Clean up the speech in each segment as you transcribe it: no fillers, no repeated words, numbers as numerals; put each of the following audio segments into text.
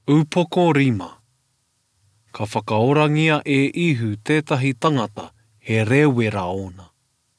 Upoko rima. Ka whakaorangia e ihu tētahi tangata he rewera ona.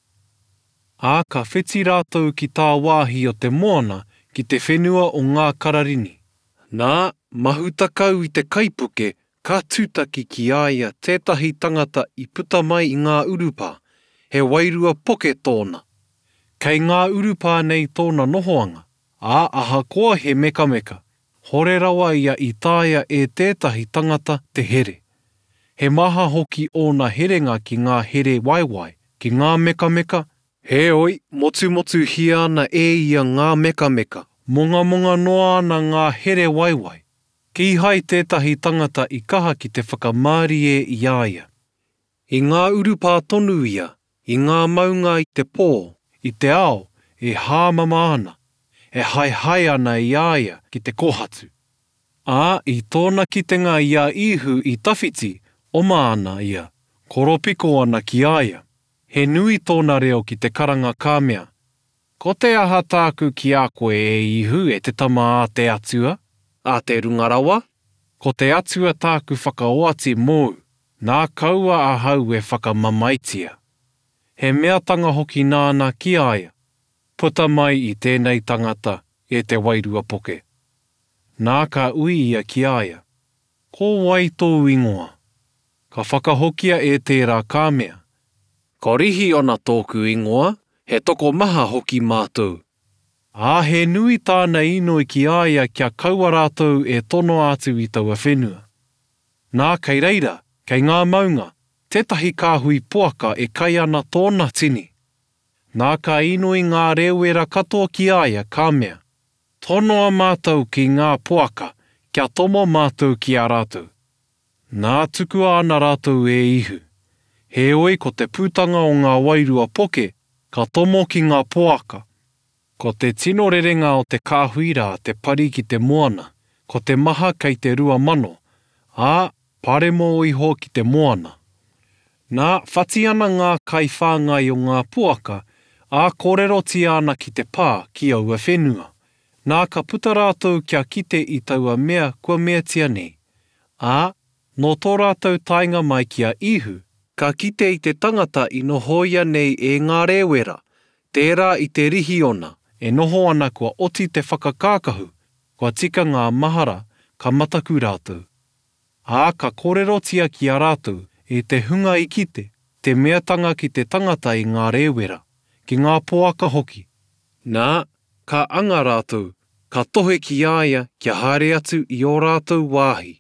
Ā ka whiti rātou ki tā wāhi o te moana ki te whenua o ngā kararini. Nā, mahutakau i te kaipuke, ka tūtaki ki aia tētahi tangata i puta mai i ngā urupā, he wairua poke tōna. Kei ngā urupā nei tōna nohoanga, aha koa he mekameka. Hore rawa ia i tāia e tētahi tangata te here. He maha hoki ōna herenga ki ngā here waiwai, ki ngā mekameka. Heoi, motu hia ana e ia ngā mekameka. Monga noa ana ngā here waiwai. Ki hai tētahi tangata i kaha ki te whakamārie i aia. I ngā urupā tonu ia, i ngā maunga i te pō, i te ao, e hāmama ana. E hai ana i aia ki te kohatu. I tōna kitenga ia ihu i tawhiti, oma ana ia, koropiko ana ki aia. He nui tōna reo ki te karanga kāmea. Ko te aha tāku ki a koe e ihu e te tama a te atua, a te rungarawa. Ko te atua tāku whakaoati mōu, nā kaua a hau e whakamamaitia. He mea tanga hoki nāna ki aia. Puta mai i tēnei tangata e te wairua poke. Nā ka ui ia ki aia. Ko wai tō ingoa. Ka whakahokia e tērā kāmea. Ko rihi ona tōku ingoa, he toko maha hoki mātou. He nui tāna inoi ki aia kia kaua rātou e tono atu i taua whenua. Nā kei reira, kei ngā maunga, tētahi kāhui puaka e kai ana tōna tini. Nā ka inoi ngā rewera katoa ki aia kāmea. Tonoa mātou ki ngā puaka, kia tomo mātou ki a rātou. Nā tukua ana rātou e ihu. Heoi ko te pūtanga o ngā wairua poke, ka tomo ki ngā puaka. Ko te tino rerenga o te kāhuira te pari ki te moana, ko te maha kei te rua mano, pare mō iho ki te moana. Nā whati ana ngā kai whāngai o ngā puaka, kōrero ti ana ki te pā ki aua whenua. Nā ka puta rātou kia kite i taua mea kua mea tia nei. No tō rātou tainga mai kia ihu, ka kite i te tangata i nohoia nei e ngā rewera. Tērā i te rihi ona, e noho ana kua oti te whakakākahu, kua tika ngā mahara ka mataku rātou. Ka kōrerotia ki a rātou e te hunga i kite, te meatanga ki te tangata i ngā rewera, ki ngā poaka hoki. Nā, ka anga rātou, ka tohe ki aia kia haere atu i o rātou wāhi.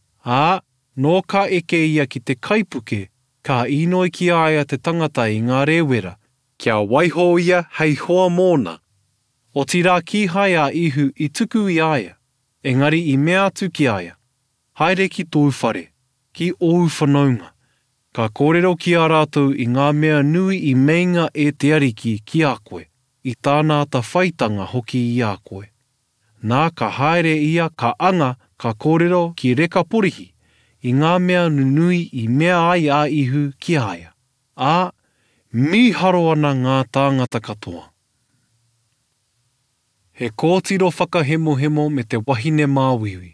No ka eke ia ki te kaipuke, ka inoi ki aia te tangata i ngā rewera, kia waiho ia hei hoa mōna. O tira ki hai a ihu i tuku i aia, engari i mea atu ki aia. Haere ki tōu whare, ki ou whanaunga. Ka kōrero ki a rātou i ngā mea nui i meinga e te ariki ki a koe, i tāna ta whaitanga hoki i a koe. Nā ka haere ia ka anga ka kōrero ki reka porihi, i ngā mea nunui i mea ai a ihu ki aia. Miharo ana ngā tāngata katoa. He kōtiro whakahemohemo me te wahine māwiwi.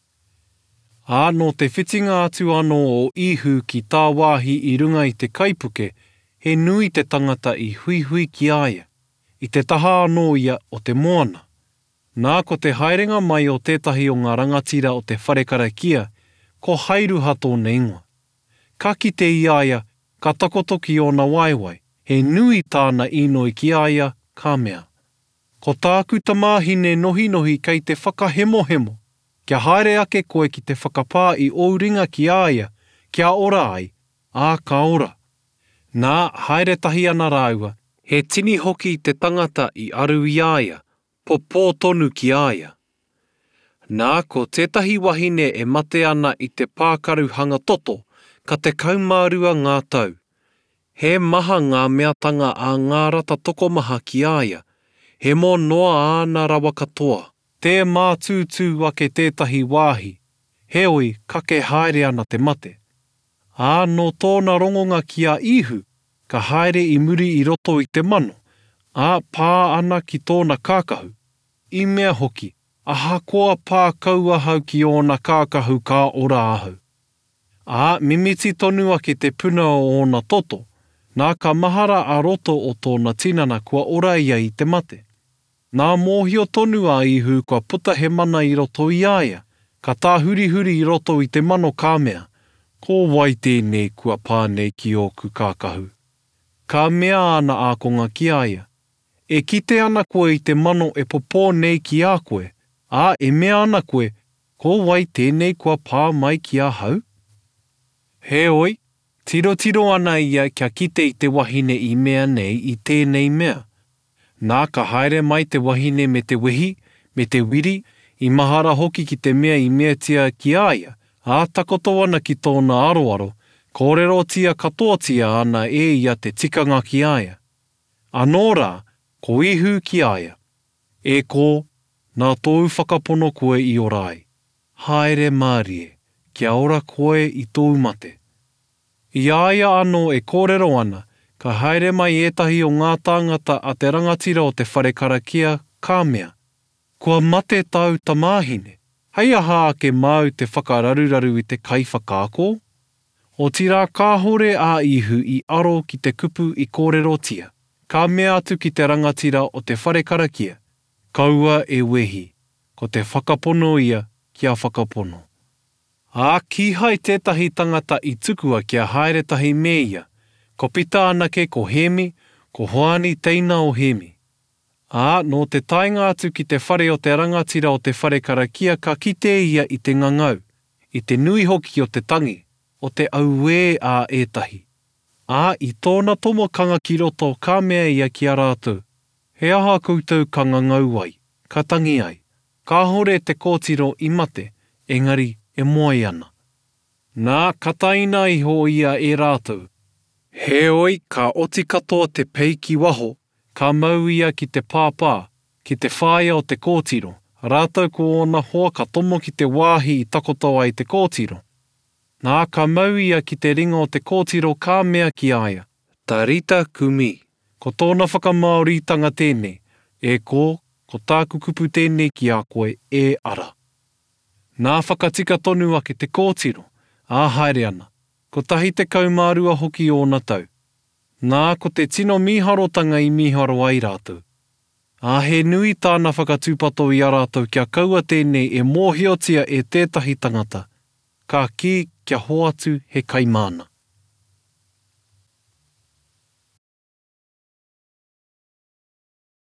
No te whitinga atu anō o ihu ki tā wāhi i runga i te kaipuke, he nui te tangata i hui ki aia, i te taha anō ia o te moana. Nā ko te haerenga mai o tētahi o ngā rangatira o te wharekarakia, ko hairuha tōna ingoa. Ka kite i aia, ka takotoki o na waiwai, he nui tāna inoi ki aia, ka mea. Ko tāku tamāhine nohi kei te whakahemohemo, kia haere ake koe ki te whakapā i ouringa ki aia, kia ora ai, ka ora. Nā haere tahi ana rāua, he tini hoki te tangata i aru i aia, popō tonu ki aia. Nā ko tētahi wahine e mate ana i te pākaru hanga toto, ka te kaumārua ngā tau. He maha ngā meatanga a ngā rata tokomaha ki aia, he mō noa āna rawa katoa. Te mātūtū ake tētahi wāhi, heoi kake haere ana te mate. No tōna rongonga ki a ihu, ka haere i muri i roto i te mano, pā ana ki tōna kākahu. I mea hoki, ahakoa pā kauahau ki ōna kākahu ka ora ahu. Mimiti tonu ake te puna o ōna toto, nā ka mahara a roto o tōna tinana kua ora ia i te mate. Nā mōhio tonu a ihu kua puta he mana i roto i aia, ka tā hurihuri i roto i te mano kāmea, ko wai tēnei kua pānei ki ōku kākahu. Ka mea ana ākonga ki aia. E kite ana koe i te mano e popō nei ki a koe, e mea ana koe, ko wai tēnei kua pā mai ki a hau? Heoi, tiro ana ia kia kite i te wahine i mea nei i tēnei mea. Nā ka haere mai te wahine me te wehi, me te wiri, i mahara hoki ki te mea i mea tia ki aia, takoto ana ki tōna aroaro, kōrero tia katoa tia ana ia te tikanga ki aia. Anō rā, ko ihu ki aia. E ko, nā tōu whakapono koe i orai. Haere mārie, kia ora koe i tōu mate. I aia anō e kōrero ana, ka haere mai ētahi o ngā tāngata a te rangatira o te whare karakia ka mea. Kua mate tau tamāhine, hei aha ake mau te whakararuraru i te kaiwhakaako? O tira kāhore a ihu i aro ki te kupu i kōrero tia. Ka mea atu ki te rangatira o te whare karakia. Kaua e wehi, ko te whakapono ia kia whakapono. Ki hai tētahi tangata i tukua kia haere tahi meia, ko pita anake ko hemi, ko hoani teina o hemi. No te tainga atu ki te whare o te rangatira o te whare karakia ka kite ia i te ngangau, i te nui hoki o te tangi, o te auē a ētahi. I tōna tomokanga ki roto ka mea ia ki a rātou. He aha koutou ka ngangau ai, ka tangi ai. Ka hore te kōtiro i mate, engari e moai ana. Nā kataina iho ia e rātou. Heoi ka oti katoa te pei ki waho, ka mau ia ki te pāpā, ki te whāia o te kōtiro. Rātou ko ōna hoa ka tomo ki te wāhi i takoto ai te kōtiro. Nā ka mau ia ki te ringa o te kōtiro ka mea ki aia. Tarita kumi. Ko tōna whakamaoritanga tēnei, ko tāku kupu tēnei ki a koe e ara. Nā whakatika tonu ake te kōtiro, haere ana, ko tahi te kaumārua hoki o na tau. Nā ko te tino miharotanga i miharo ai rātou. He nui tāna whakatūpato i a rātou kia kaua tēnei e mōhiotia e tētahi tangata. Ka ki kia hoatu he kaimāna.